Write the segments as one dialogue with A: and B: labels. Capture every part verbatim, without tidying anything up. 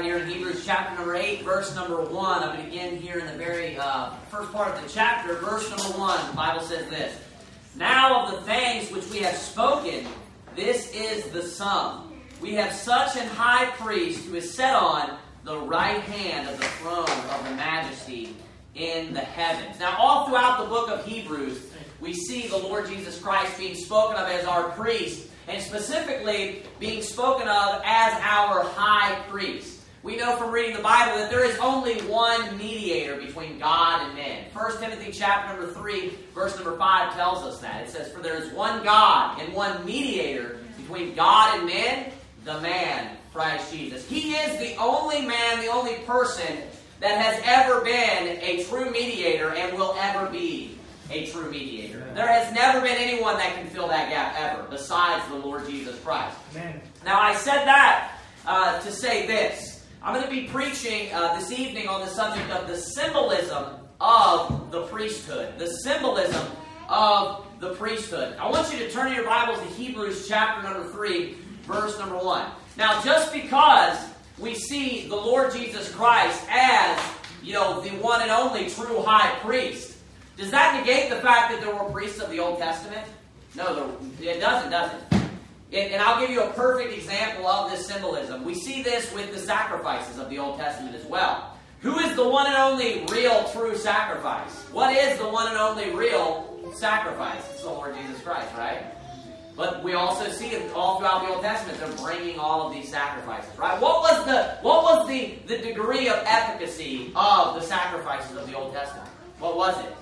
A: here in Hebrews chapter number eight, verse number one. I'm going to begin here in the very uh, first part of the chapter, verse number one. The Bible says this: Now of the things which we have spoken, this is the sum. We have such an high priest who is set on the right hand of the throne of the majesty in the heavens. Now, all throughout the book of Hebrews, we see the Lord Jesus Christ being spoken of as our priest, and specifically being spoken of as our high priest. We know from reading the Bible that there is only one mediator between God and men. First Timothy chapter number three, verse number five tells us that. It says, For there is one God and one mediator between God and men, the man, Christ Jesus. He is the only man, the only person that has ever been a true mediator and will ever be a true mediator. Amen. There has never been anyone that can fill that gap ever, besides the Lord Jesus Christ. Amen. Now, I said that uh, to say this. I'm going to be preaching uh, this evening on the subject of the symbolism of the priesthood. The symbolism of the priesthood. I want you to turn your Bibles to Hebrews chapter number three, verse number one. Now, just because we see the Lord Jesus Christ as, you know, the one and only true high priest, does that negate the fact that there were priests of the Old Testament? No, it doesn't, does it? And, and I'll give you a perfect example of this symbolism. We see this with the sacrifices of the Old Testament as well. Who is the one and only real true sacrifice? What is the one and only real sacrifice? It's the Lord Jesus Christ, right? But we also see it all throughout the Old Testament. They're bringing all of these sacrifices, right? What was the what was the, the degree of efficacy of the sacrifices of the Old Testament? What was it?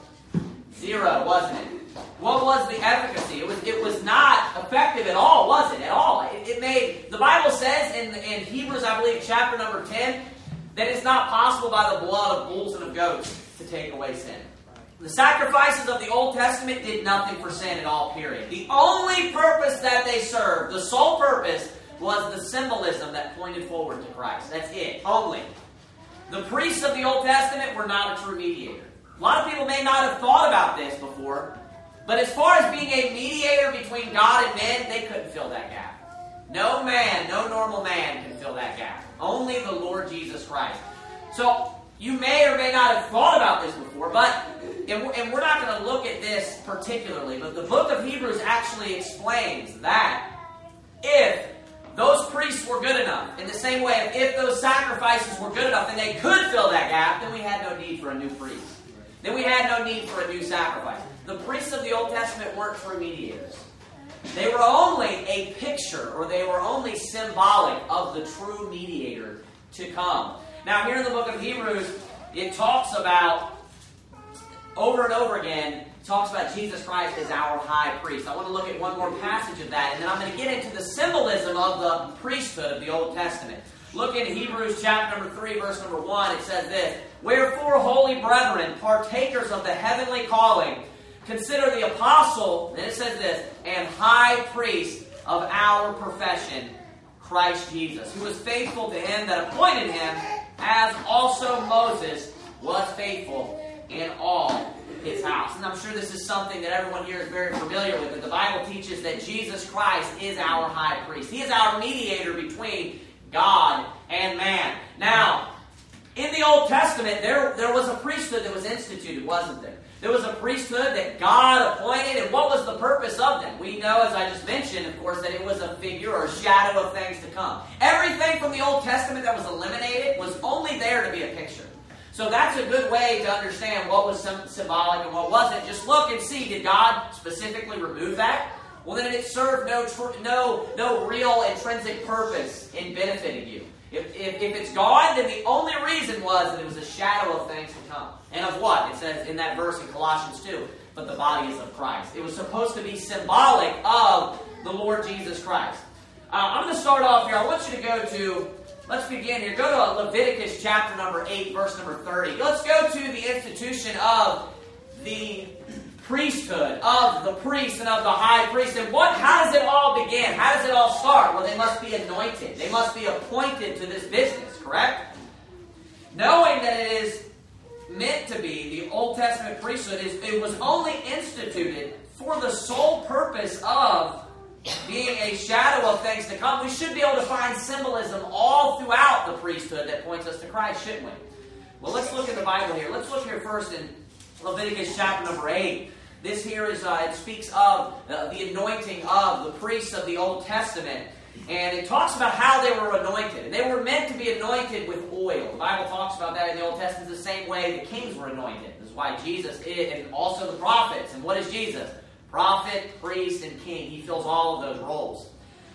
A: Zero, wasn't it? What was the efficacy? It was it was not effective at all, was it? At all. It, it made the Bible says in, in Hebrews, I believe, chapter number ten, that it's not possible by the blood of bulls and of goats to take away sin. The sacrifices of the Old Testament did nothing for sin at all, period. The only purpose that they served, the sole purpose, was the symbolism that pointed forward to Christ. That's it. Only. The priests of the Old Testament were not a true mediator. A lot of people may not have thought about this before, but as far as being a mediator between God and men, they couldn't fill that gap. No man, no normal man can fill that gap. Only the Lord Jesus Christ. So, you may or may not have thought about this before, but, and we're not going to look at this particularly, but the book of Hebrews actually explains that if those priests were good enough, in the same way, if those sacrifices were good enough and they could fill that gap, then we had no need for a new priest. Then we had no need for a new sacrifice. The priests of the Old Testament weren't true mediators. They were only a picture, or they were only symbolic of the true mediator to come. Now, here in the book of Hebrews, it talks about, over and over again, it talks about Jesus Christ as our high priest. I want to look at one more passage of that, and then I'm going to get into the symbolism of the priesthood of the Old Testament. Look in Hebrews chapter number three, verse number one. It says this: Wherefore, holy brethren, partakers of the heavenly calling, consider the apostle, and it says this, and high priest of our profession, Christ Jesus, who was faithful to him that appointed him, as also Moses was faithful in all his house. And I'm sure this is something that everyone here is very familiar with. That the Bible teaches that Jesus Christ is our high priest. He is our mediator between God and man. Now, in the Old Testament, there, there was a priesthood that was instituted, wasn't there? There was a priesthood that God appointed, and what was the purpose of them? We know, as I just mentioned, of course, that it was a figure or a shadow of things to come. Everything from the Old Testament that was eliminated was only there to be a picture. So that's a good way to understand what was symbolic and what wasn't. Just look and see, did God specifically remove that? Well, then it served no tr- no no real intrinsic purpose in benefiting you. If, if, if it's gone, then the only reason was that it was a shadow of things to come. And of what? It says in that verse in Colossians two, but the body is of Christ. It was supposed to be symbolic of the Lord Jesus Christ. Uh, I'm going to start off here. I want you to go to, let's begin here. Go to Leviticus chapter number eight, verse number thirty. Let's go to the institution of the priesthood, of the priest and of the high priest. And what? How does it all begin? How does it all start? Well, they must be anointed. They must be appointed to this business, correct? Knowing that it is meant to be, the Old Testament priesthood, is it was only instituted for the sole purpose of being a shadow of things to come, we should be able to find symbolism all throughout the priesthood that points us to Christ, shouldn't we? Well, let's look at the Bible here. Let's look here first in Leviticus chapter number eight. This here is, uh, it speaks of uh, the anointing of the priests of the Old Testament. And it talks about how they were anointed. And they were meant to be anointed with oil. The Bible talks about that in the Old Testament the same way the kings were anointed. This is why Jesus is, and also the prophets. And what is Jesus? Prophet, priest, and king. He fills all of those roles.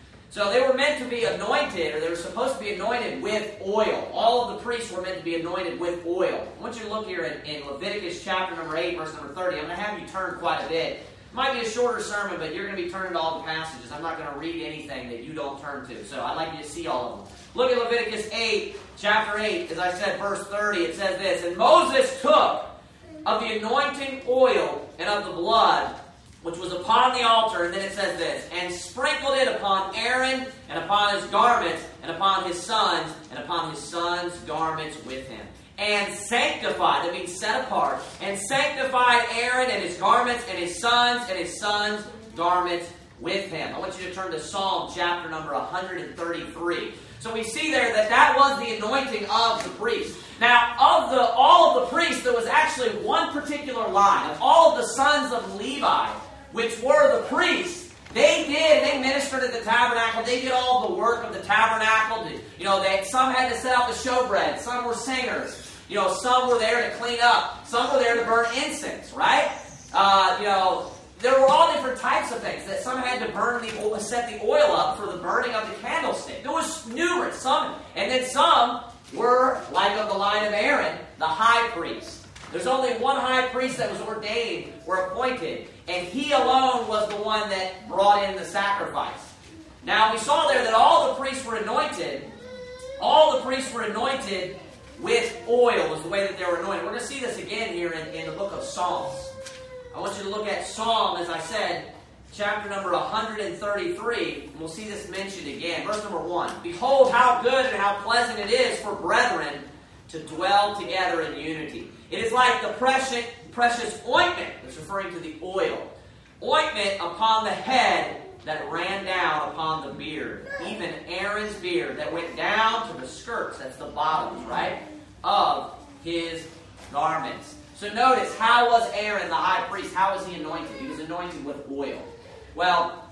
A: So they were meant to be anointed, or they were supposed to be anointed with oil. All of the priests were meant to be anointed with oil. I want you to look here in, in Leviticus chapter number eight, verse number thirty. I'm going to have you turn quite a bit. It might be a shorter sermon, but you're going to be turning to all the passages. I'm not going to read anything that you don't turn to. So I'd like you to see all of them. Look at Leviticus eight, chapter eight. As I said, verse thirty, it says this, "And Moses took of the anointing oil and of the blood, which was upon the altar," and then it says this, "and sprinkled it upon Aaron and upon his garments and upon his sons and upon his sons' garments with him. And sanctified," that means set apart, "and sanctified Aaron and his garments and his sons and his sons' garments with him." I want you to turn to Psalm chapter number one hundred thirty-three. So we see there that that was the anointing of the priest. Now, of the all of the priests, there was actually one particular line. Of all of the sons of Levi, which were the priests, they did, they ministered at the tabernacle. They did all the work of the tabernacle. You know, they some had to set out the showbread. Some were singers. You know, some were there to clean up. Some were there to burn incense, right? Uh, you know, there were all different types of things. That some had to burn the oil, set the oil up for the burning of the candlestick. There was numerous, some, and then some were like of the line of Aaron, the high priest. There's only one high priest that was ordained or appointed, and he alone was the one that brought in the sacrifice. Now, we saw there that all the priests were anointed. All the priests were anointed with oil, was the way that they were anointed. We're going to see this again here in, in the book of Psalms. I want you to look at Psalm, as I said, chapter number one hundred thirty-three, and we'll see this mentioned again. Verse number one. "Behold how good and how pleasant it is for brethren to dwell together in unity. It is like the precious, precious ointment," that's referring to the oil, "ointment upon the head that ran down upon the beard, even Aaron's beard that went down to the skirts," that's the bottoms, right, "of his garments." So notice, how was Aaron the high priest? How was he anointed? He was anointed with oil. Well,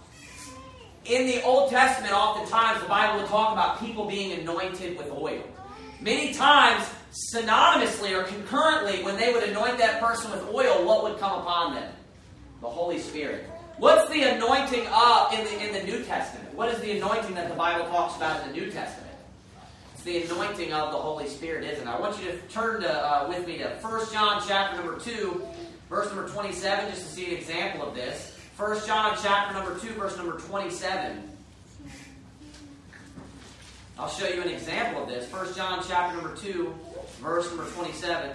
A: in the Old Testament, oftentimes the Bible will talk about people being anointed with oil. Many times, synonymously or concurrently, when they would anoint that person with oil, what would come upon them? The Holy Spirit. What's the anointing of in the in the New Testament? What is the anointing that the Bible talks about in the New Testament? It's the anointing of the Holy Spirit, isn't it? I want you to turn to uh, with me to First John chapter number two, verse number twenty-seven, just to see an example of this. First John chapter number two, verse number twenty-seven. I'll show you an example of this. First John chapter number two, verse number twenty-seven.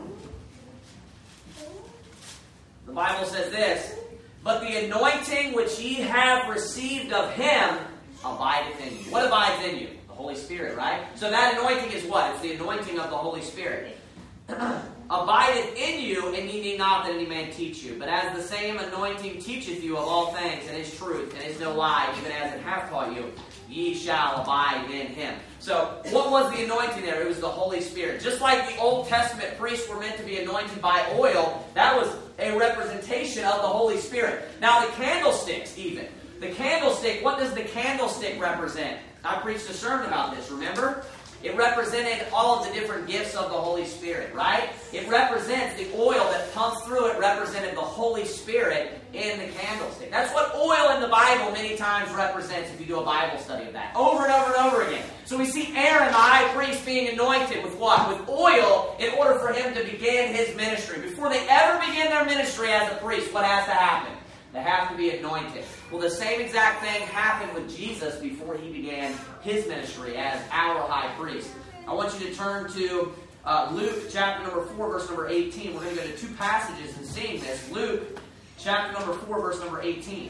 A: The Bible says this, "But the anointing which ye have received of him abideth in you." What abides in you? The Holy Spirit, right? So that anointing is what? It's the anointing of the Holy Spirit. "Abideth in you, and ye need not that any man teach you. But as the same anointing teacheth you of all things, and is truth, and is no lie, even as it hath taught you, ye shall abide in him." So, what was the anointing there? It was the Holy Spirit. Just like the Old Testament priests were meant to be anointed by oil, that was a representation of the Holy Spirit. Now, the candlesticks, even. The candlestick, what does the candlestick represent? I preached a sermon about this, remember? It represented all of the different gifts of the Holy Spirit, right? It represents the oil that pumps through it, represented the Holy Spirit in the candlestick. That's what oil in the Bible many times represents if you do a Bible study of that. Over and over and over again. So we see Aaron, the high priest, being anointed with what? With oil in order for him to begin his ministry. Before they ever begin their ministry as a priest, what has to happen? They have to be anointed. Well, the same exact thing happened with Jesus before he began his ministry as our high priest. I want you to turn to uh, Luke chapter number four, verse number eighteen. We're going to go to two passages in seeing this. Luke chapter number four, verse number eighteen.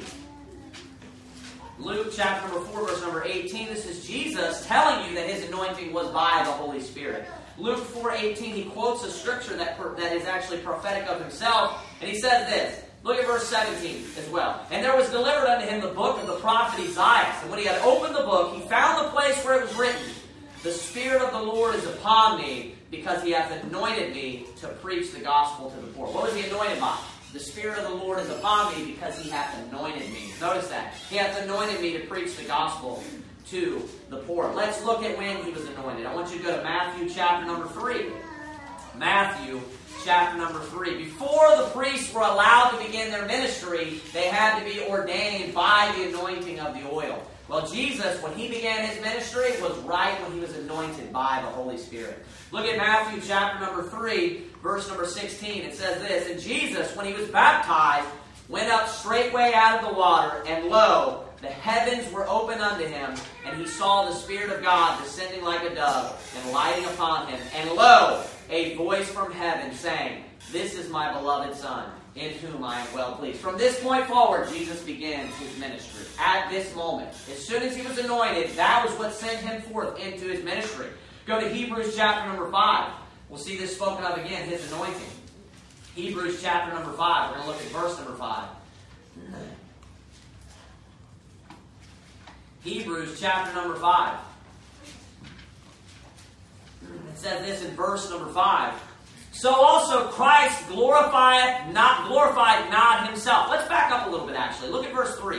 A: Luke chapter number four, verse number eighteen. This is Jesus telling you that his anointing was by the Holy Spirit. Luke four eighteen, he quotes a scripture that, that is actually prophetic of himself, and he says this, Look at verse seventeen as well. And there was delivered unto him the book of the prophet Isaiah. And when he had opened the book, he found the place where it was written, The Spirit of the Lord is upon me, because he hath anointed me to preach the gospel to the poor. What was he anointed by? The Spirit of the Lord is upon me, because he hath anointed me. Notice that. He hath anointed me to preach the gospel to the poor. Let's look at when he was anointed. I want you to go to Matthew chapter number three. Matthew chapter number three. Before the priests were allowed to begin their ministry, they had to be ordained by the anointing of the oil. Well, Jesus, when he began his ministry, was right when he was anointed by the Holy Spirit. Look at Matthew chapter number three, verse number sixteen. It says this, And Jesus, when he was baptized, went up straightway out of the water, and lo, the heavens were opened unto him, and he saw the Spirit of God descending like a dove, and lighting upon him. And lo, a voice from heaven saying, This is my beloved Son, in whom I am well pleased. From this point forward, Jesus begins his ministry. At this moment, as soon as he was anointed, that was what sent him forth into his ministry. Go to Hebrews chapter number five. We'll see this spoken of again, his anointing. Hebrews chapter number five. We're going to look at verse number five. Hebrews chapter number five. It says this in verse number five. So also Christ glorifieth not glorified not himself. Let's back up a little bit actually. Look at verse three.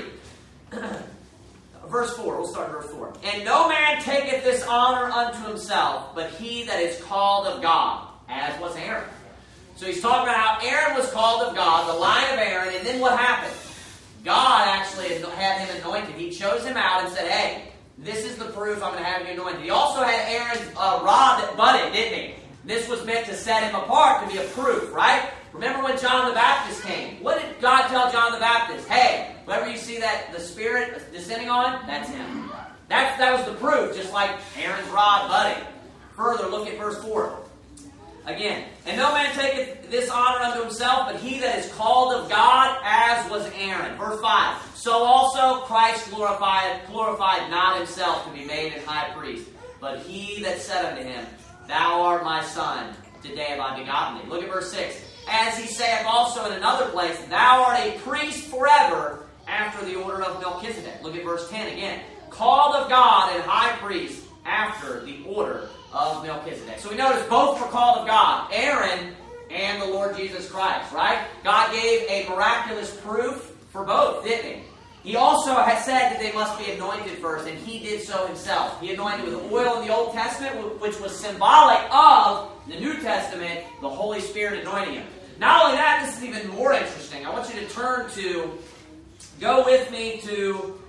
A: Verse four. We'll start at verse four. And no man taketh this honor unto himself, but he that is called of God, as was Aaron. So he's talking about how Aaron was called of God, the line of Aaron, and then what happened? God actually had him anointed. He chose him out and said, hey, this is the proof I'm going to have you anointed. He also had Aaron's uh, rod that budded, didn't he? This was meant to set him apart, to be a proof, right? Remember when John the Baptist came? What did God tell John the Baptist? Hey, whoever you see that the Spirit descending on, that's him. That, that was the proof, just like Aaron's rod budding. Further, look at verse four. Again, and no man taketh this honor unto himself, but he that is called of God, as was Aaron. Verse five. So also Christ glorified, glorified not himself to be made an high priest, but he that said unto him, Thou art my son, today have I begotten thee. Look at verse six. As he saith also in another place, Thou art a priest forever, after the order of Melchizedek. Look at verse ten again. Called of God and high priest, after the order of Melchizedek. So we notice both were called of God, Aaron and the Lord Jesus Christ, right? God gave a miraculous proof for both, didn't he? He also had said that they must be anointed first, and he did so himself. He anointed with oil in the Old Testament, which was symbolic of the New Testament, the Holy Spirit anointing him. Not only that, this is even more interesting. I want you to turn to, go with me to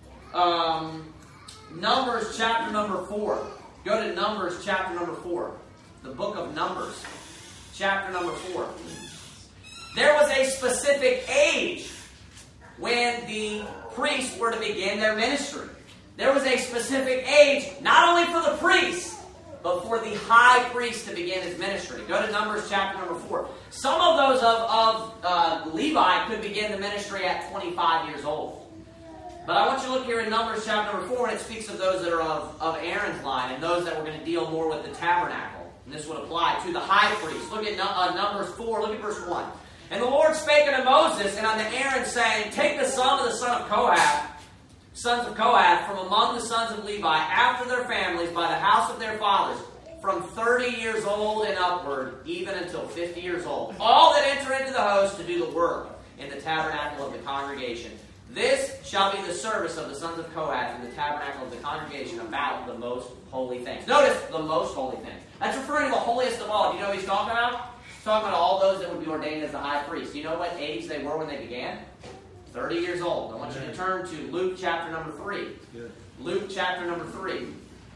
A: um, Numbers chapter number four. Go to Numbers chapter number four. The book of Numbers, chapter number four. There was a specific age when the priests were to begin their ministry. There was a specific age, not only for the priests, but for the high priest to begin his ministry. Go to Numbers chapter number four. Some of those of, of uh, Levi could begin the ministry at twenty-five years old. But I want you to look here in Numbers chapter number four, and it speaks of those that are of, of Aaron's line, and those that were going to deal more with the tabernacle. And this would apply to the high priest. Look at uh, Numbers four, look at verse one. And the Lord spake unto Moses and unto Aaron, saying, Take the son of the son of Kohath, sons of Kohath, from among the sons of Levi, after their families, by the house of their fathers, from thirty years old and upward, even until fifty years old. All that enter into the host to do the work in the tabernacle of the congregation. This shall be the service of the sons of Kohath in the tabernacle of the congregation about the most holy things. Notice, the most holy things. That's referring to the holiest of all. Do you know what he's talking about? He's talking about all those that would be ordained as the high priest. Do you know what age they were when they began? thirty years old. I want you to turn to Luke chapter number three. Good. Luke chapter number three.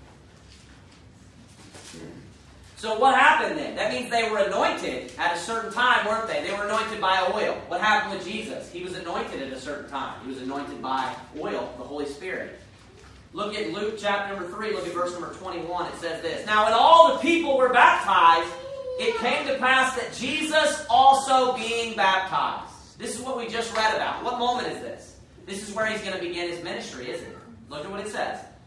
A: So what happened then? That means they were anointed at a certain time, weren't they? They were anointed by oil. What happened with Jesus? He was anointed at a certain time. He was anointed by oil, the Holy Spirit. Look at Luke chapter number three. Look at verse number twenty-one. It says this. Now when all the people were baptized, it came to pass that Jesus also being baptized. This is what we just read about. What moment is this? This is where he's going to begin his ministry, isn't it? Look at what it says.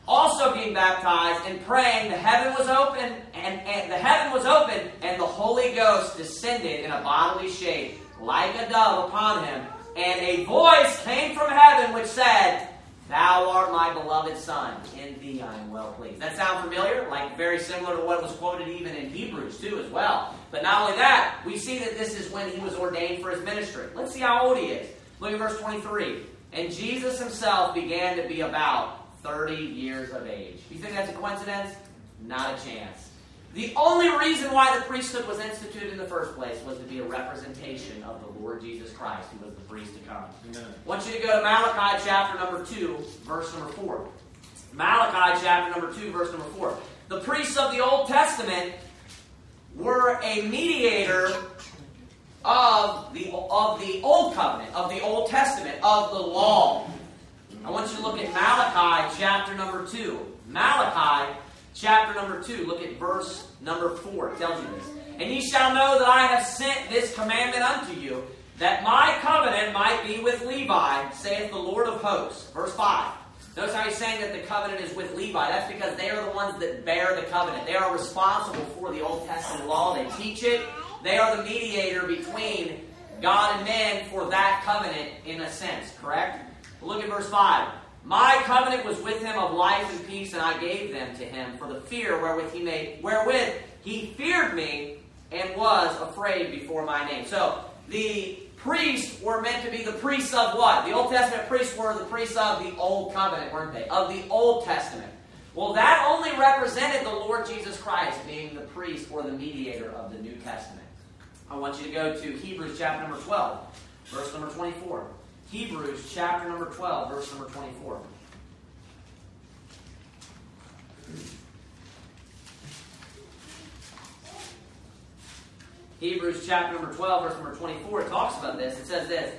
A: Also being baptized and praying, the heaven was open, and, and the heaven was open, and the Holy Ghost descended in a bodily shape, like a dove, upon him. And a voice came from heaven which said, Thou art my beloved Son, in thee I am well pleased. That sound familiar? Like very similar to what was quoted even in Hebrews too as well. But not only that, we see that this is when he was ordained for his ministry. Let's see how old he is. Look at verse twenty-three. And Jesus himself began to be about thirty years of age. You think that's a coincidence? Not a chance. The only reason why the priesthood was instituted in the first place was to be a representation of the Lord Jesus Christ, who was the priest to come. Amen. I want you to go to Malachi chapter number two, verse number four. Malachi chapter number two, verse number four. The priests of the Old Testament were a mediator of the, of the Old Covenant, of the Old Testament, of the law. I want you to look at Malachi chapter number two. Malachi chapter number two. Look at verse number four. It tells you this. And ye shall know that I have sent this commandment unto you, that my covenant might be with Levi, saith the Lord of hosts. Verse five. Notice how he's saying that the covenant is with Levi. That's because they are the ones that bear the covenant. They are responsible for the Old Testament law. They teach it. They are the mediator between God and man for that covenant in a sense. Correct? Look at verse five. My covenant was with him of life and peace, and I gave them to him for the fear wherewith he made, wherewith he feared me and was afraid before my name. So the priests were meant to be the priests of what? The Old Testament priests were the priests of the Old Covenant, weren't they? Of the Old Testament. Well, that only represented the Lord Jesus Christ being the priest or the mediator of the New Testament. I want you to go to Hebrews chapter number twelve, verse number twenty-four. Hebrews chapter number twelve, verse number twenty-four. Hebrews chapter number twelve, verse number twenty-four, it talks about this. It says this.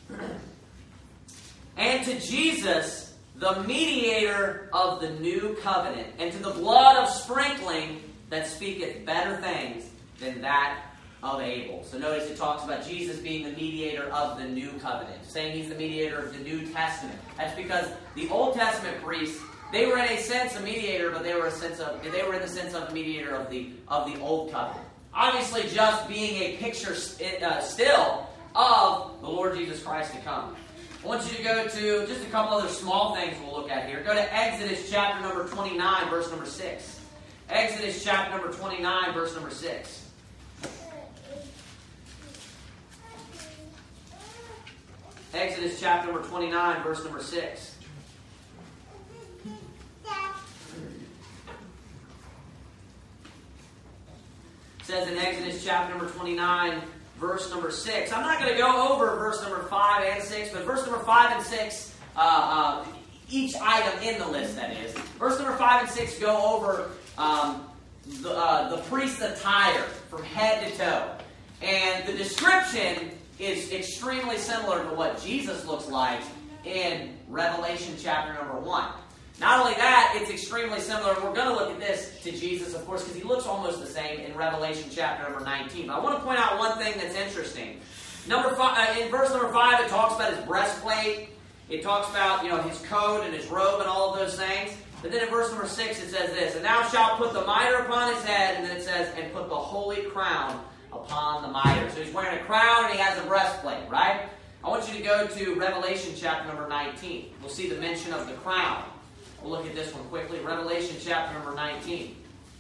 A: And to Jesus, the mediator of the new covenant, and to the blood of sprinkling that speaketh better things than that of Abel. So notice it talks about Jesus being the mediator of the new covenant, saying he's the mediator of the New Testament. That's because the Old Testament priests, they were in a sense a mediator, but they were a sense of they were in the sense of a mediator of the of the Old Covenant. Obviously, just being a picture uh, still of the Lord Jesus Christ to come. I want you to go to just a couple other small things we'll look at here. Go to Exodus chapter number twenty-nine, verse number six. Exodus chapter number twenty-nine, verse number six. Exodus chapter number twenty-nine, verse number six. It says in Exodus chapter number twenty-nine, verse number six. I'm not going to go over verse number five and six, but verse number five and six, uh, uh, each item in the list, that is. Verse number five and six go over um, the, uh, the priest's attire from head to toe. And the description is extremely similar to what Jesus looks like in Revelation chapter number one. Not only that, it's extremely similar. We're going to look at this to Jesus, of course, because he looks almost the same in Revelation chapter number nineteen. But I want to point out one thing that's interesting. Number five, uh, in verse number five, it talks about his breastplate. It talks about, you know, his coat and his robe and all of those things. But then in verse number six, it says this, and thou shalt put the mitre upon his head, and then it says, and put the holy crown upon the mitre. So he's wearing a crown and he has a breastplate, right? I want you to go to Revelation chapter number nineteen. We'll see the mention of the crown. We'll look at this one quickly. Revelation chapter number nineteen.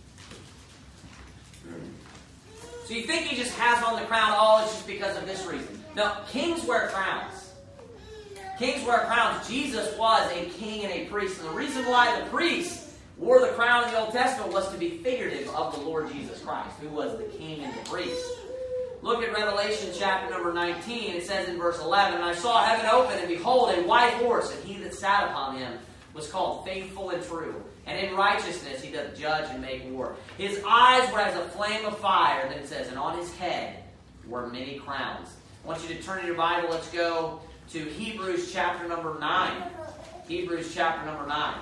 A: So you think he just has on the crown, oh, it's just because of this reason. No, kings wear crowns. Kings wear crowns. Jesus was a king and a priest. And the reason why the priests wore the crown in the Old Testament was to be figurative of the Lord Jesus Christ, who was the king and the priest. Look at Revelation chapter number nineteen. It says in verse eleven, and I saw heaven open, and behold, a white horse, and he that sat upon him was called Faithful and True. And in righteousness he doth judge and make war. His eyes were as a flame of fire. Then it says, and on his head were many crowns. I want you to turn in your Bible. Let's go to Hebrews chapter number nine. Hebrews chapter number nine.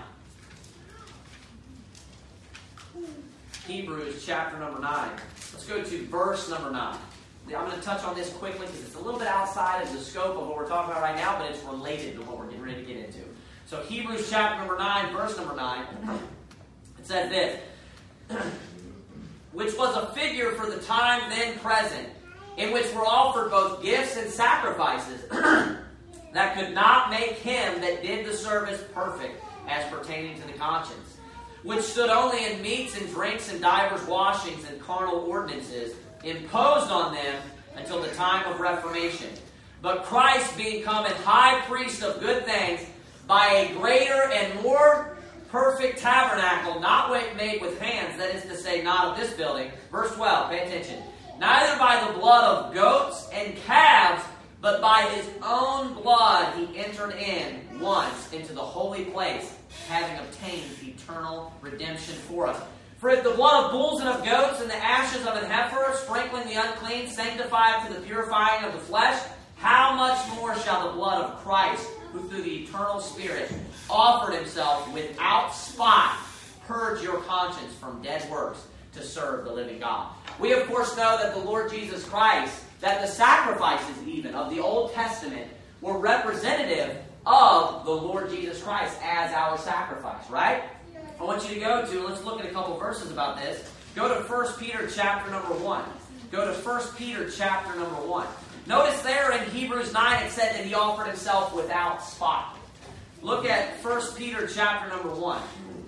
A: Hebrews chapter number nine. Let's go to verse number nine. I'm going to touch on this quickly because it's a little bit outside of the scope of what we're talking about right now, but it's related to what we're getting ready to get into. So Hebrews chapter number nine, verse number nine, it says this, which was a figure for the time then present, in which were offered both gifts and sacrifices, that could not make him that did the service perfect, as pertaining to the conscience, which stood only in meats and drinks and divers washings and carnal ordinances, imposed on them until the time of reformation. But Christ, being come an high priest of good things, by a greater and more perfect tabernacle, not made with hands, that is to say, not of this building. Verse twelve, pay attention. Neither by the blood of goats and calves, but by his own blood he entered in once into the holy place, having obtained eternal redemption for us. For if the blood of bulls and of goats and the ashes of an heifer, sprinkling the unclean, sanctified to the purifying of the flesh, how much more shall the blood of Christ, who through the eternal Spirit offered himself without spot, purge your conscience from dead works to serve the living God. We of course know that the Lord Jesus Christ, that the sacrifices even of the Old Testament were representative of the Lord Jesus Christ as our sacrifice, right? I want you to go to, let's look at a couple verses about this. Go to First Peter chapter number one. Go to First Peter chapter number one. Notice there in Hebrews nine it said that he offered himself without spot. Look at First Peter chapter number one.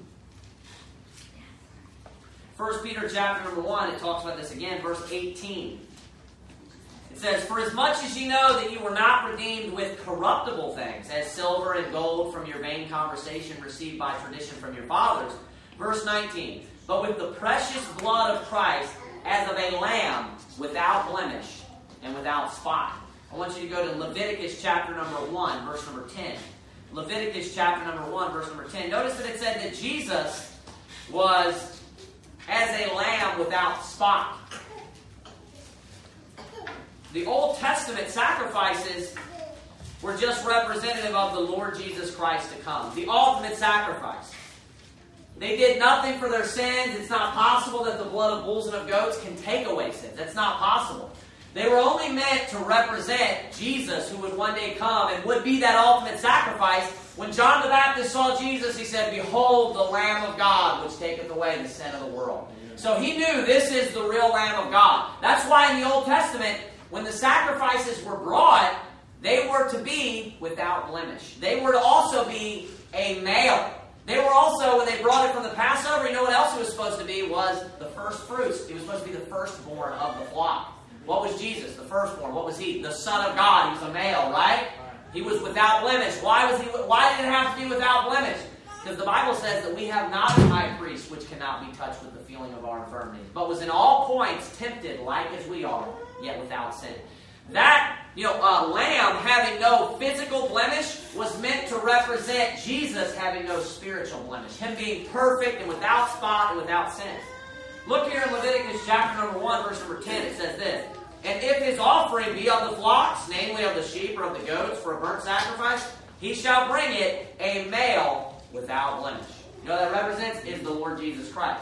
A: First Peter chapter number one, it talks about this again, verse eighteen. It says, for as much as ye know that you were not redeemed with corruptible things, as silver and gold from your vain conversation received by tradition from your fathers. Verse nineteen, but with the precious blood of Christ, as of a lamb, without blemish and without spot. I want you to go to Leviticus chapter number one, verse number ten. Leviticus chapter number one, verse number ten. Notice that it said that Jesus was as a lamb without spot. The Old Testament sacrifices were just representative of the Lord Jesus Christ to come. The ultimate sacrifice. They did nothing for their sins. It's not possible that the blood of bulls and of goats can take away sins. That's not possible. They were only meant to represent Jesus, who would one day come and would be that ultimate sacrifice. When John the Baptist saw Jesus, he said, behold the Lamb of God, which taketh away the sin of the world. So he knew this is the real Lamb of God. That's why in the Old Testament, when the sacrifices were brought, they were to be without blemish. They were to also be a male. They were also, when they brought it from the Passover, you know what else it was supposed to be? Was the first fruits. It was supposed to be the firstborn of the flock. What was Jesus? The firstborn. What was he? The Son of God. He was a male, right? He was without blemish. Why was he? Why did it have to be without blemish? Because the Bible says that we have not a high priest which cannot be touched with the feeling of our infirmities, but was in all points tempted like as we are, yet without sin. That, you know, uh, lamb having no physical blemish was meant to represent Jesus having no spiritual blemish. Him being perfect and without spot and without sin. Look here in Leviticus chapter number one, verse number ten. It says this, and if his offering be of the flocks, namely of the sheep or of the goats for a burnt sacrifice, he shall bring it a male without blemish. You know what that represents? Is the Lord Jesus Christ.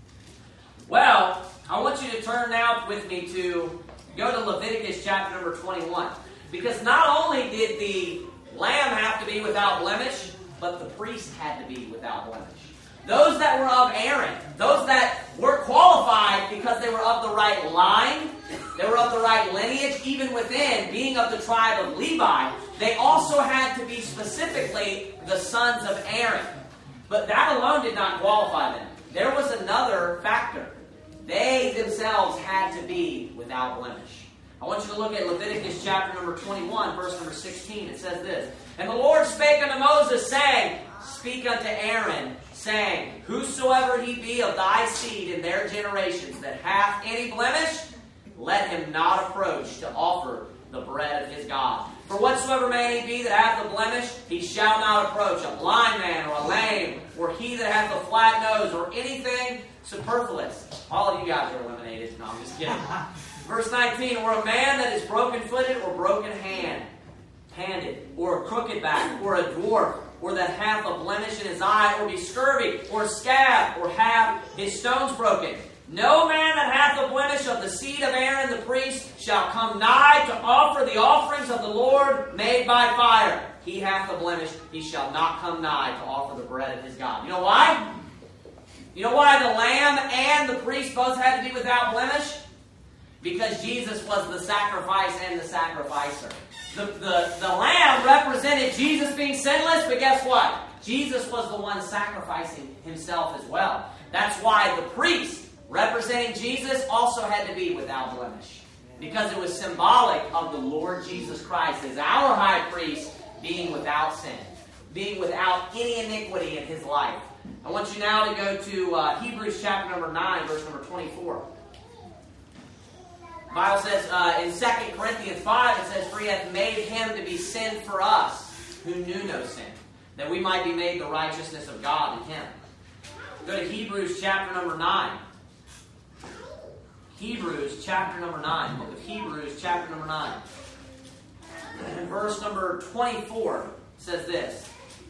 A: Well, I want you to turn now with me to go to Leviticus chapter number twenty-one. Because not only did the lamb have to be without blemish, but the priest had to be without blemish. Those that were of Aaron, those that were qualified because they were of the right line, they were of the right lineage, even within being of the tribe of Levi, they also had to be specifically the sons of Aaron. But that alone did not qualify them. There was another factor. They themselves had to be without blemish. I want you to look at Leviticus chapter number twenty-one, verse number sixteen. It says this, and the Lord spake unto Moses, saying, speak unto Aaron, saying, whosoever he be of thy seed in their generations that hath any blemish, let him not approach to offer the bread of his God. For whatsoever man he be that hath a blemish, he shall not approach, a blind man or a lame, or he that hath a flat nose, or anything superfluous. All of you guys are eliminated. No, I'm just kidding. Verse nineteen, or a man that is broken-footed or broken-hand, handed, or a crooked back, or a dwarf, or that hath a blemish in his eye, or be scurvy, or scab, or have his stones broken. No man that hath a blemish of the seed of Aaron the priest shall come nigh to offer the offerings of the Lord made by fire. he hath a blemish, he shall not come nigh to offer the bread of his God. You know why? You know why the lamb and the priest both had to be without blemish? Because Jesus was the sacrifice and the sacrificer. The, the, the lamb represented Jesus being sinless, but guess what? Jesus was the one sacrificing himself as well. That's why the priest, representing Jesus, also had to be without blemish. Because it was symbolic of the Lord Jesus Christ as our high priest being without sin, being without any iniquity in his life. I want you now to go to uh, Hebrews chapter number nine, verse number twenty-four. The Bible says uh, in Second Corinthians five, it says, "For he hath made him to be sin for us, who knew no sin, that we might be made the righteousness of God in him." Go to Hebrews chapter number nine. Hebrews chapter number nine. Book of Hebrews chapter number nine. And verse number twenty-four says this.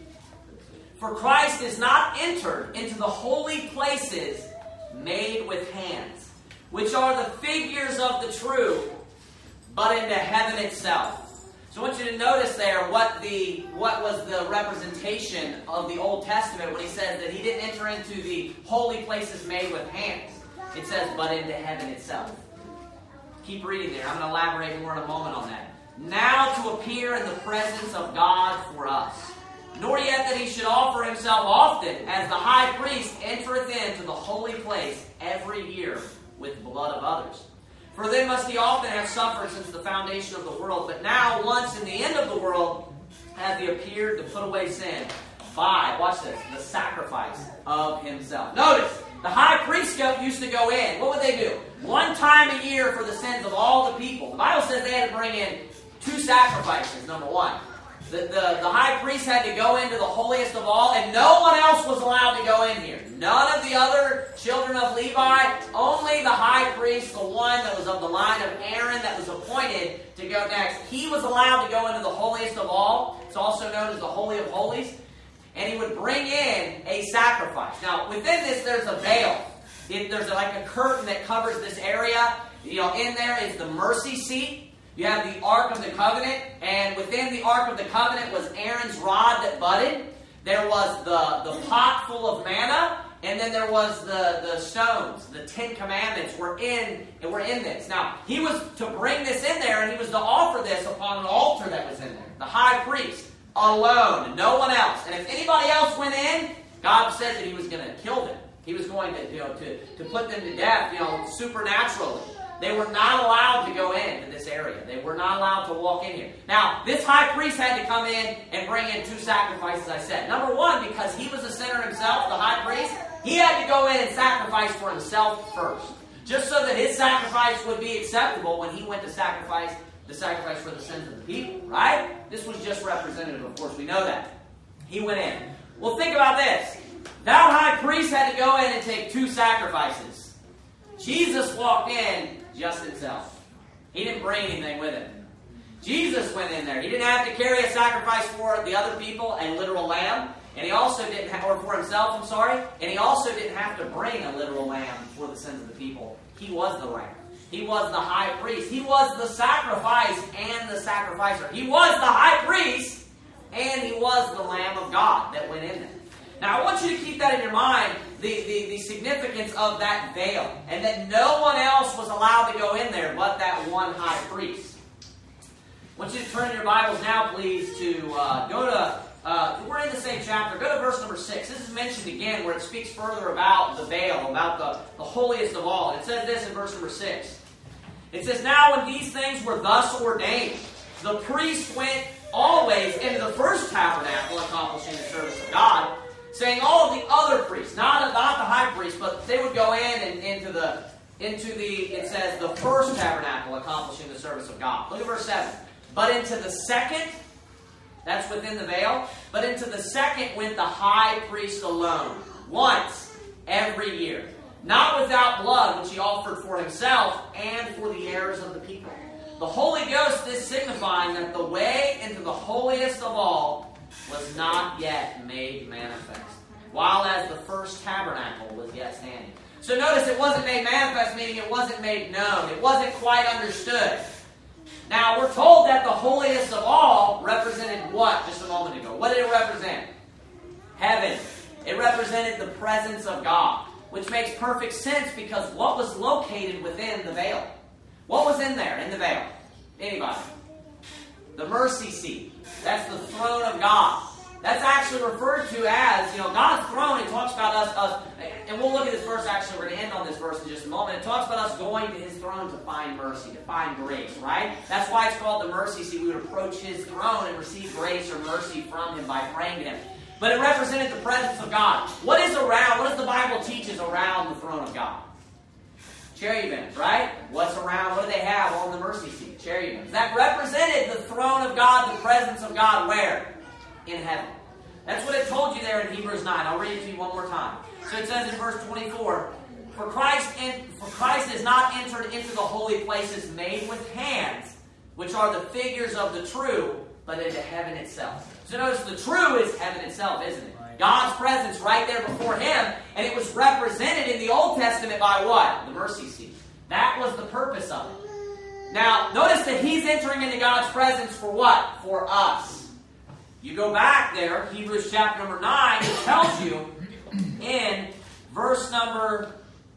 A: "For Christ is not entered into the holy places made with hands, which are the figures of the true, but into heaven itself." So I want you to notice there what the what was the representation of the Old Testament when he says that he didn't enter into the holy places made with hands. It says, but into heaven itself. Keep reading there. I'm going to elaborate more in a moment on that. "Now to appear in the presence of God for us. Nor yet that he should offer himself often, as the high priest entereth into the holy place every year with blood of others. For then must he often have suffered since the foundation of the world. But now, once in the end of the world, hath he appeared to put away sin by," watch this, "the sacrifice of himself." Notice, the high priest used to go in. What would they do? One time a year for the sins of all the people. The Bible says they had to bring in two sacrifices, number one. The, the, the high priest had to go into the holiest of all, and no one else was allowed to go in here. None of the other children of Levi, only the high priest, the one that was of the line of Aaron that was appointed to go next. He was allowed to go into the holiest of all. It's also known as the Holy of Holies. And he would bring in a sacrifice. Now, within this, there's a veil. It, there's a, like a curtain that covers this area. You know, in there is the mercy seat. You have the Ark of the Covenant, and within the Ark of the Covenant was Aaron's rod that budded. There was the, the pot full of manna, and then there was the, the stones. The Ten Commandments were in, were in this. Now, he was to bring this in there, and he was to offer this upon an altar that was in there. The high priest, alone, no one else. And if anybody else went in, God said that he was going to kill them. He was going to, you know, to, to put them to death, you know, supernaturally. They were not allowed to go into this area. They were not allowed to walk in here. Now, this high priest had to come in and bring in two sacrifices, I said. Number one, because he was a sinner himself, the high priest, he had to go in and sacrifice for himself first. Just so that his sacrifice would be acceptable when he went to sacrifice the sacrifice for the sins of the people, right? This was just representative, of course, we know that. He went in. Well, think about this. That high priest had to go in and take two sacrifices. Jesus walked in just himself. He didn't bring anything with him. Jesus went in there. He didn't have to carry a sacrifice for the other people, a literal lamb, and he also didn't have, or for himself, I'm sorry, and he also didn't have to bring a literal lamb for the sins of the people. He was the lamb. He was the high priest. He was the sacrifice and the sacrificer. He was the high priest and he was the Lamb of God that went in there. Now, I want you to keep that in your mind, the, the, the significance of that veil, and that no one else was allowed to go in there but that one high priest. I want you to turn in your Bibles now, please, to uh, go to, uh, we're in the same chapter, go to verse number six. This is mentioned again where it speaks further about the veil, about the, the holiest of all. It says this in verse number six. It says, "Now when these things were thus ordained, the priest went always into the first tabernacle, accomplishing the service of God, saying all of the other priests, not, not the high priest, but they would go in and into the, into the, it says, the first tabernacle, accomplishing the service of God." Look at verse seven. "But into the second," that's within the veil, "but into the second went the high priest alone, once every year, not without blood, which he offered for himself and for the errors of the people. The Holy Ghost is signifying that the way into the holiest of all was not yet made manifest, while as the first tabernacle was yet standing." So notice it wasn't made manifest, meaning it wasn't made known. It wasn't quite understood. Now, we're told that the holiest of all represented what just a moment ago? What did it represent? Heaven. It represented the presence of God, which makes perfect sense because what was located within the veil? What was in there, in the veil? Anybody? The mercy seat. That's the throne of God. That's actually referred to as, you know, God's throne. It talks about us, us, and we'll look at this verse. Actually, we're going to end on this verse in just a moment. It talks about us going to His throne to find mercy, to find grace, right? That's why it's called the mercy seat. We would approach His throne and receive grace or mercy from Him by praying to Him. But it represented the presence of God. What is around, what does the Bible teach is around the throne of God? Cherubims, right? What's around, what do they have on the mercy seat? Cherubims. That represented the throne of God, the presence of God, where? In heaven. That's what it told you there in Hebrews nine. I'll read it to you one more time. So it says in verse twenty-four, For Christ, in, for Christ has not entered into the holy places made with hands, which are the figures of the true, but into heaven itself. So notice the true is heaven itself, isn't it? God's presence right there before Him, and it was represented in the Old Testament by what? The mercy seat. That was the purpose of it. Now, notice that He's entering into God's presence for what? For us. You go back there, Hebrews chapter number nine, it tells you in verse number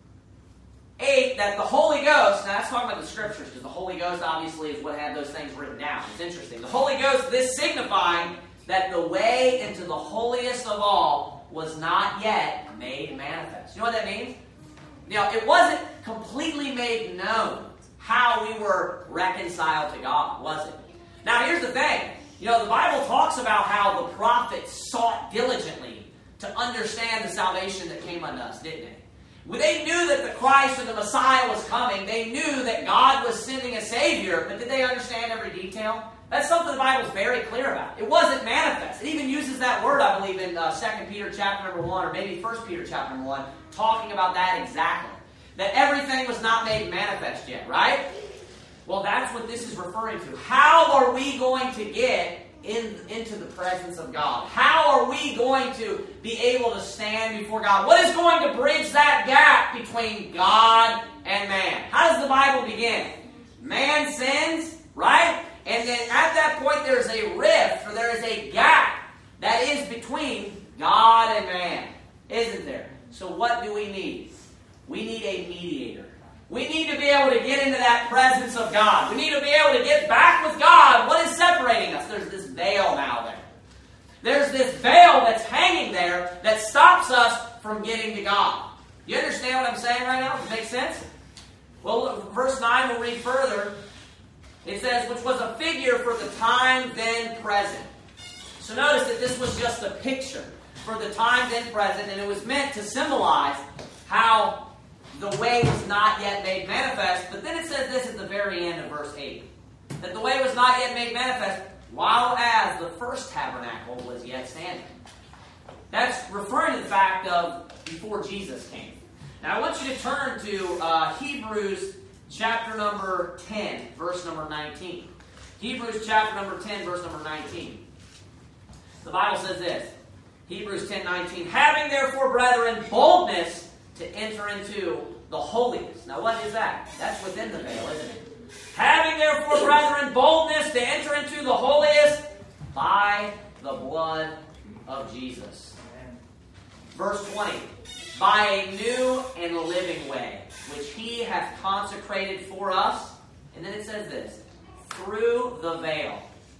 A: eight that the Holy Ghost, now that's talking about the Scriptures, because the Holy Ghost obviously is what had those things written down. It's interesting. The Holy Ghost, this signifying that the way into the holiest of all was not yet made manifest. You know what that means? Now, it wasn't completely made known how we were reconciled to God, was it? Now, here's the thing. You know, the Bible talks about how the prophets sought diligently to understand the salvation that came unto us, didn't they? When they knew that the Christ or the Messiah was coming, they knew that God was sending a Savior, but did they understand every detail? That's something the Bible is very clear about. It wasn't manifest. It even uses that word, I believe, in uh, Second Peter chapter number one, or maybe First Peter chapter number one, talking about that exactly. That everything was not made manifest yet, right? Well, that's what this is referring to. How are we going to get in, into the presence of God? How are we going to be able to stand before God? What is going to bridge that gap between God and man? How does the Bible begin? Man sins, right? And then at that point there's a rift, or there is a gap that is between God and man, isn't there? So what do we need? We need a mediator. We need to be able to get into that presence of God. We need to be able to get back with God. What is separating us? There's this veil now there. There's this veil that's hanging there that stops us from getting to God. You understand what I'm saying right now? Does it make sense? Well, verse nine, we'll read further. It says, which was a figure for the time then present. So notice that this was just a picture for the time then present, and it was meant to symbolize how the way was not yet made manifest. But then it says this at the very end of verse eight. That the way was not yet made manifest, while as the first tabernacle was yet standing. That's referring to the fact of before Jesus came. Now I want you to turn to uh, Hebrews chapter number ten, verse number nineteen. Hebrews chapter number ten, verse number nineteen. The Bible says this. Hebrews ten nineteen. Having therefore, brethren, boldness to enter into the holiest. Now what is that? That's within the veil, isn't it? Having therefore, brethren, boldness to enter into the holiest by the blood of Jesus. Verse twenty. By a new and living way, which He hath consecrated for us. And then it says this. Through the veil.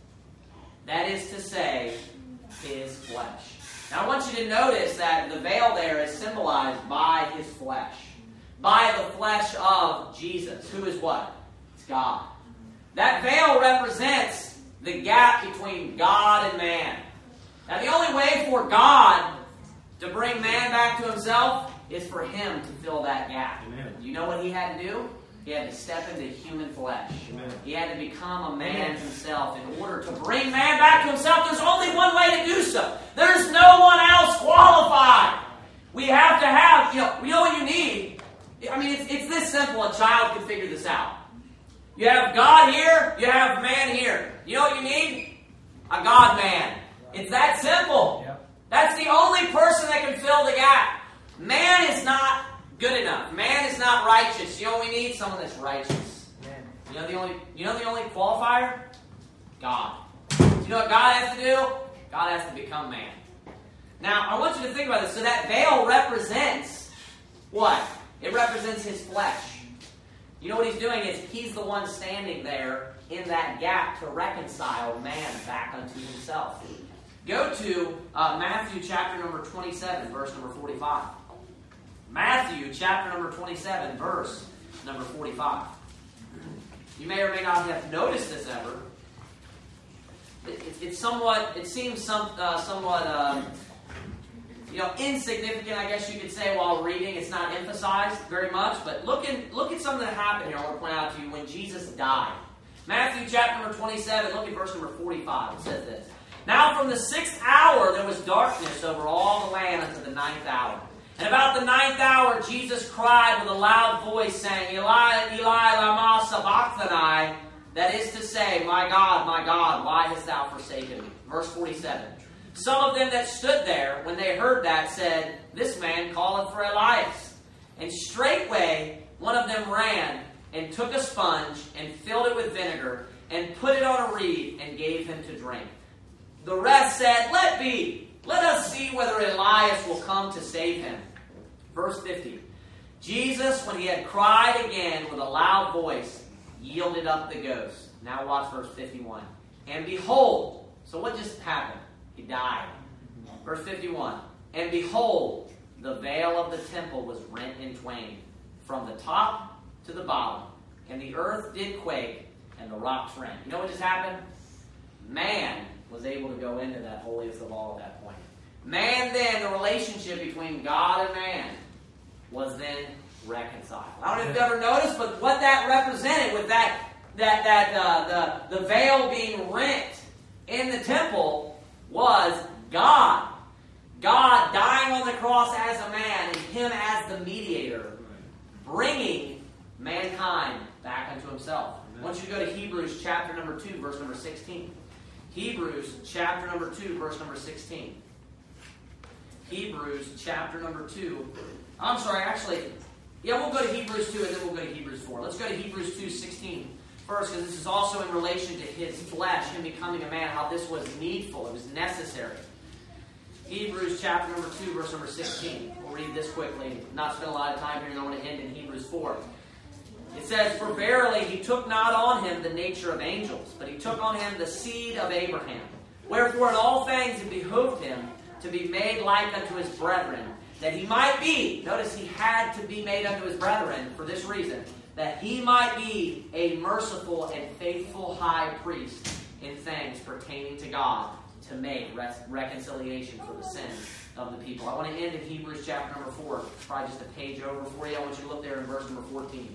A: That is to say, His flesh. Now I want you to notice that the veil there is symbolized by His flesh. By the flesh of Jesus. Who is what? It's God. That veil represents the gap between God and man. Now the only way for God to bring man back to Himself is for Him to fill that gap. Amen. You know what He had to do? He had to step into human flesh. Amen. He had to become a man Amen. Himself in order to bring man back to Himself. There's only one way to do so. There's no one else qualified. We have to have, you know, you know what you need? I mean, it's, it's this simple. A child can figure this out. You have God here, you have man here. You know what you need? A God-man. It's that simple. Yep. That's the only person that can fill the gap. Man is not good enough. Man is not righteous. You know what we need? Someone that's righteous. Amen. You know the only you know the only qualifier? God. You know what God has to do? God has to become man. Now, I want you to think about this. So that veil represents what? It represents his flesh. You know what he's doing is he's the one standing there in that gap to reconcile man back unto himself. Go to uh, Matthew chapter number twenty-seven, verse number forty-five. Matthew chapter number twenty-seven, verse number forty-five. You may or may not have noticed this ever. It, it, it's somewhat, it seems some, uh, somewhat, uh, you know, insignificant, I guess you could say, while reading. It's not emphasized very much. But look, in, look at something that happened here I want to point out to you when Jesus died. Matthew chapter number twenty-seven, look at verse number forty-five. It says this. Now from the sixth hour there was darkness over all the land unto the ninth hour. And about the ninth hour Jesus cried with a loud voice, saying, Eli, Eli, lama sabachthani, that is to say, My God, my God, why hast thou forsaken me? Verse forty-seven. Some of them that stood there, when they heard that, said, This man calleth for Elias. And straightway one of them ran, and took a sponge, and filled it with vinegar, and put it on a reed, and gave him to drink. The rest said, Let be. Let us see whether Elias will come to save him. Verse fifty. Jesus, when he had cried again with a loud voice, yielded up the ghost. Now watch verse fifty-one. And behold, so what just happened? He died. Verse fifty-one. And behold, the veil of the temple was rent in twain, from the top to the bottom. And the earth did quake, and the rocks rent. You know what just happened? Man was able to go into that holiest of all at that point. Man then, the relationship between God and man, was then reconciled. I don't know if you've ever noticed, but what that represented with that that that uh, the the veil being rent in the temple was God. God dying on the cross as a man and him as the mediator, bringing mankind back unto himself. I want you to go to Hebrews chapter number two, verse number sixteen. Hebrews chapter number two, verse number sixteen. Hebrews chapter number two. I'm sorry, actually, yeah, we'll go to Hebrews two and then we'll go to Hebrews four. Let's go to Hebrews two sixteen first, because this is also in relation to his flesh, him becoming a man, how this was needful, it was necessary. Hebrews chapter number two, verse number sixteen. We'll read this quickly, not spend a lot of time here, and I want to end in Hebrews four. It says, For verily he took not on him the nature of angels, but he took on him the seed of Abraham. Wherefore in all things it behooved him to be made like unto his brethren, that he might be, notice he had to be made unto his brethren for this reason, that he might be a merciful and faithful high priest in things pertaining to God, to make res- reconciliation for the sins of the people. I want to end in Hebrews chapter number four. It's probably just a page over for you. I want you to look there in verse number fourteen.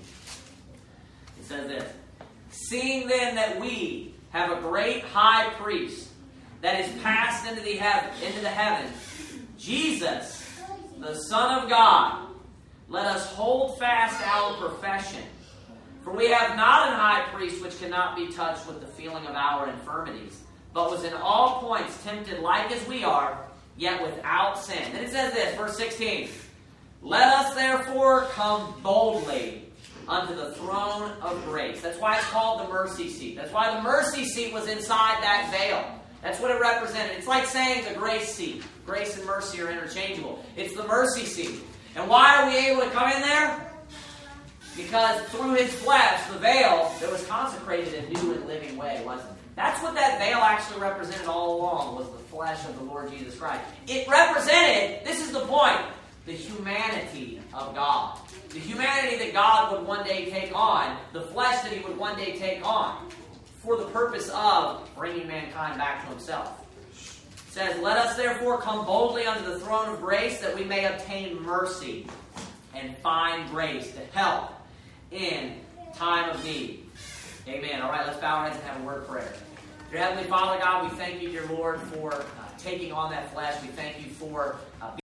A: It says this, Seeing then that we have a great high priest that is passed into the heaven, into the heavens, Jesus, the Son of God, let us hold fast our profession. For we have not an high priest which cannot be touched with the feeling of our infirmities, but was in all points tempted like as we are, yet without sin. Then it says this, verse sixteen, Let us therefore come boldly unto the throne of grace. That's why it's called the mercy seat. That's why the mercy seat was inside that veil. That's what it represented. It's like saying the grace seat. Grace and mercy are interchangeable. It's the mercy seat. And why are we able to come in there? Because through his flesh, the veil, that was consecrated a new and living way, wasn't it? That's what that veil actually represented all along, was the flesh of the Lord Jesus Christ. It represented, this is the point, the humanity of God. The humanity that God would one day take on, the flesh that he would one day take on, for the purpose of bringing mankind back to himself. It says, Let us therefore come boldly unto the throne of grace, that we may obtain mercy and find grace to help in time of need. Amen. All right, let's bow our heads and have a word of prayer. Dear Heavenly Father, God, we thank you, dear Lord, for uh, taking on that flesh. We thank you for uh,